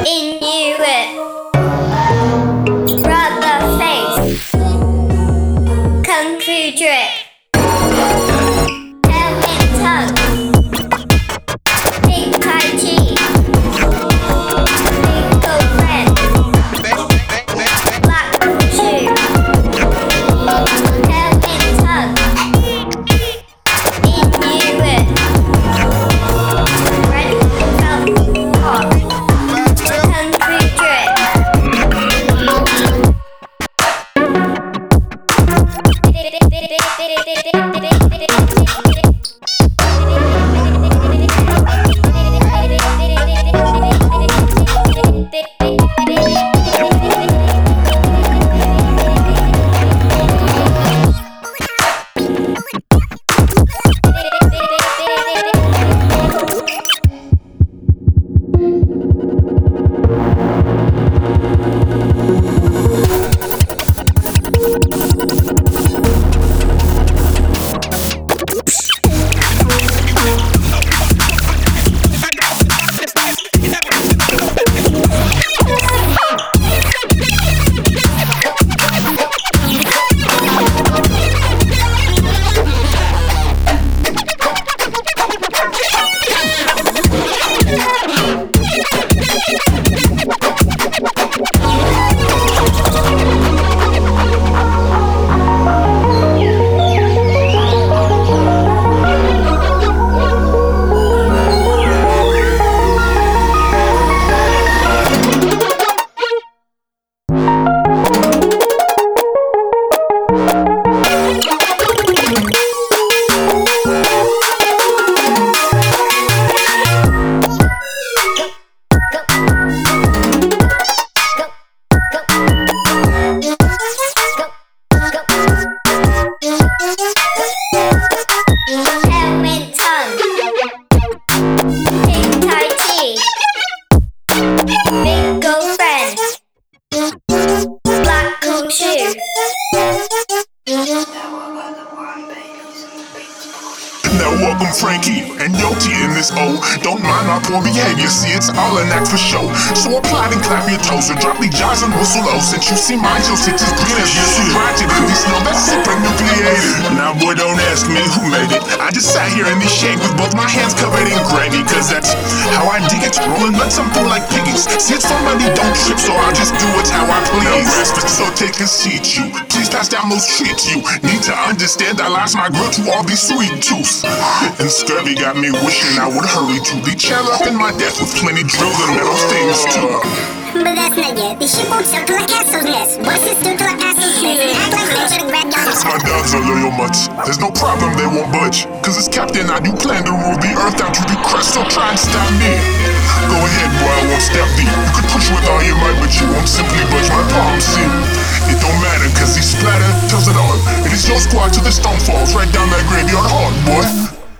Inuit, brother face, country drip, helmet tongue, big Tai Chi, big girlfriend, black shoe, helmet tongue, Inuit, red felt hot, country drip. Helmet tongue, big Tai Chi, big girlfriend, black cool shoe. Now welcome Frankie and Yoti in this O. Don't mind my poor behavior, see it's all an act for show. So applaud and clap your toes or drop the jaws and whistle low. Since you see mine, your shit is green as you see ratchet in the snow. That's super nucleated. Now boy, don't ask me who made it. I just sat here in the shade with both my hands covered in gravy, cause that's how I dig it. Rolling nuts, I'm full like piggies. See it's for money, don't trip, so I'll just do it how I please. Now rest, so take a seat, you. Please pass down those treats, you. Need to understand I lost my grip to all these sweet tooths. And scurvy got me wishing I would hurry to the chair up in my death with plenty drills and metal things too. But that's not yet. The ship won't sail till I castle's nest. What's this do till I pass this nest? And act like they should've grabbed y'all. My dogs are loyal mutts. There's no problem, they won't budge. Cause as captain, I do plan to rule the earth down to the crest, so try and stop me. Go ahead, boy, I won't stop thee. You could push with all your might, but you won't simply budge my palm, see? It don't matter, cause he splatter tells it all. It is your squad till the stone falls right down that graveyard hard, boy.